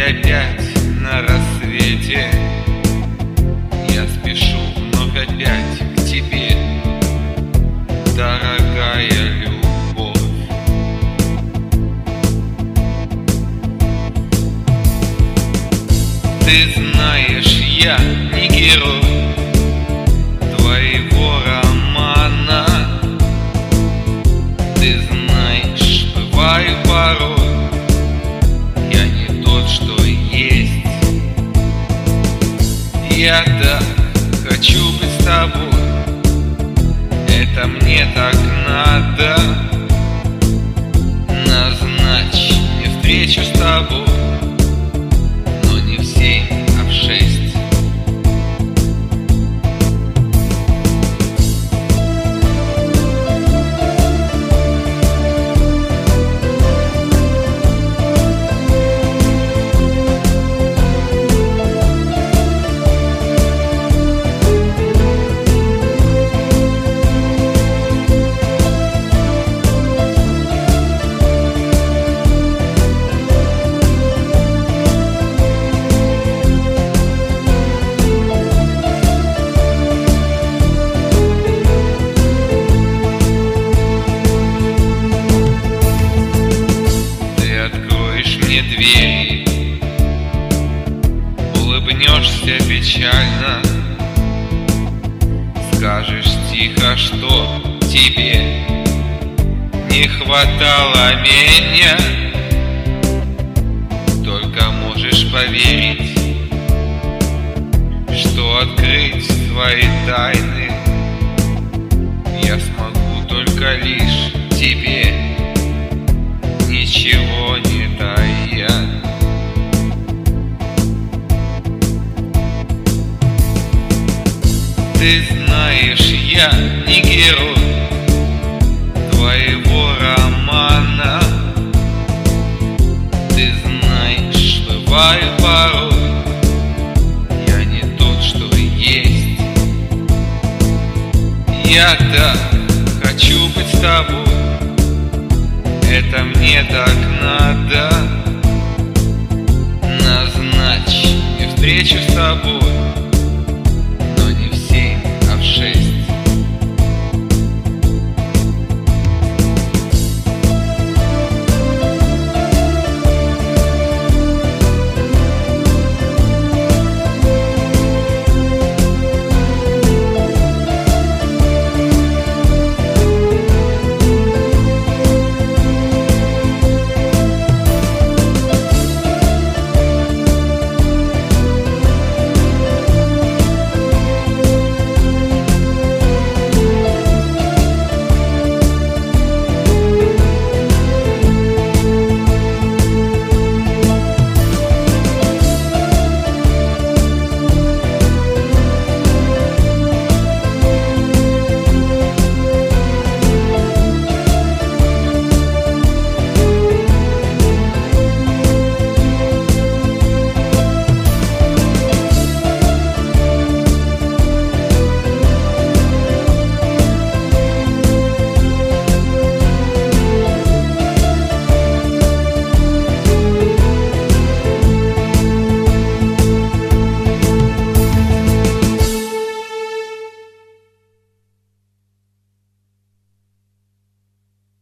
опять на рассвете я спешу вновь опять к тебе, дорогая любовь. Ты знаешь, я не герой твоего романа. Ты знаешь, бываю порой я не тот, что есть. Я так хочу быть с тобой, это мне так надо. Назначь мне встречу с тобой, но не в 7, а в 6. Двери, улыбнешься печально, скажешь тихо, что тебе не хватало меня. Только можешь поверить, что открыть свои тайны я смогу только лишь тебе, ничего не тая. Ты знаешь, я не герой твоего романа. Ты знаешь, бываю порой я не тот, что есть. Я так хочу быть с тобой, это мне так надо. Назначь мне встречу с тобой,